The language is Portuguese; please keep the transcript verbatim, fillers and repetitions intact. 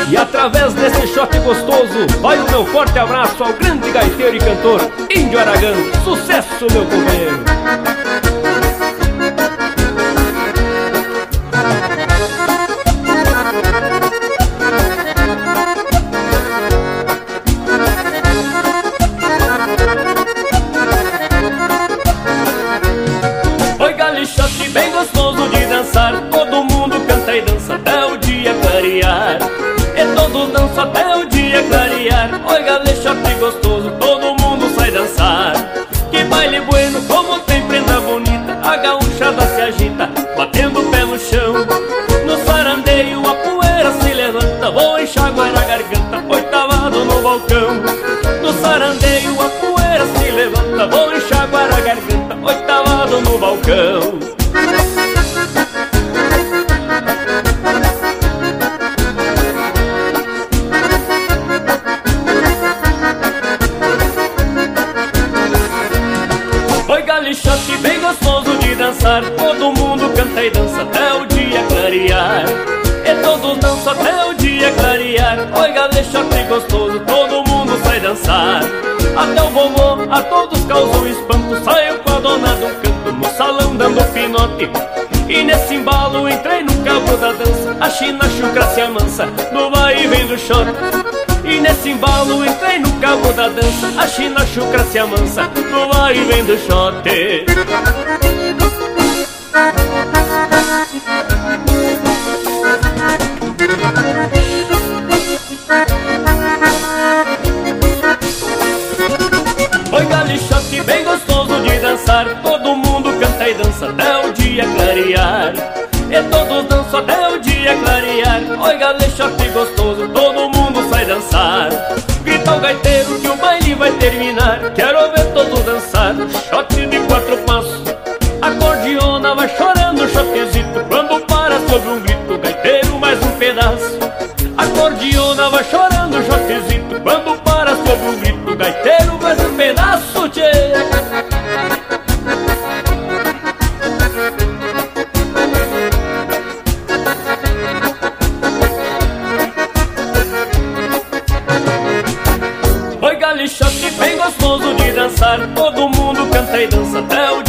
E através desse shot gostoso vai o meu forte abraço ao grande gaiteiro e cantor Índio Aragão. Sucesso, meu companheiro! Oi, galichote bem gostoso de dançar, todo mundo canta e dança até o dia clarear. E todos dançam até o dia clarear. Oi, galichote gostoso, todo mundo sai dançar. Que baile bueno, como tem prenda bonita, a gaúchada se agita, batendo o pé no chão. No sarandeio a poeira se levanta, vou enxaguar a garganta, oitavado no balcão. No sarandeio a poeira se levanta, vou enxaguar a garganta, oitavado no balcão. Oi, galichote bem gostoso de dançar, todo mundo canta e dança até o dia clarear. E todos dançam até o dia clarear. Oi, galichote gostoso, todo mundo sai dançar. Até o vovô, a todos causam espanto, saiu com a dona do canto no salão dando pinote. E nesse embalo entrei no cabo da dança, a china chucra se amansa no vai e vem do shot. E nesse embalo entrei no cabo da dança, a china chucra se amansa no vai e vem do shot. Oi, galichote bem gostoso de dançar, todo mundo canta e dança até o dia clarear. E todos dançam até o dia clarear. Oi, galichote gostoso, todo mundo sai dançar. Grita o gaiteiro que o baile vai terminar, quero ver todos dançar. Shot de quatro passos, acordeona vai chorando shotezito, quando para sob um grito, gaiteiro mais um pedaço. Acordeona vai chorando shotezito, quando para sob um grito, gaiteiro mais um pedaço, tchê. Oi, galichote bem gostoso de dançar, todo mundo canta e dança até o